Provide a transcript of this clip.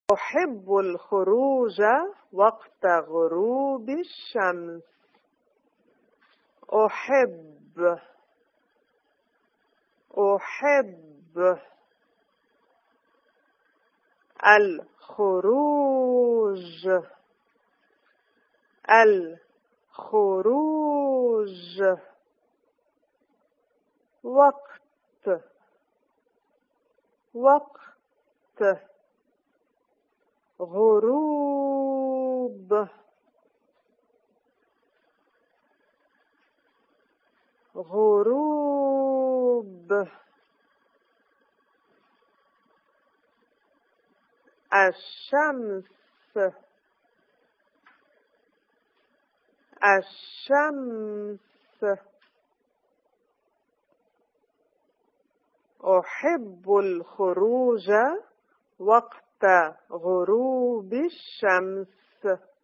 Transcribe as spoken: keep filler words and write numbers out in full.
أحب الخروج وقت غروب الشمس. أحب أحب الخروج الخروج وقت وقت غروب غروب الشمس الشمس. أحب الخروج وقت غروب الشمس.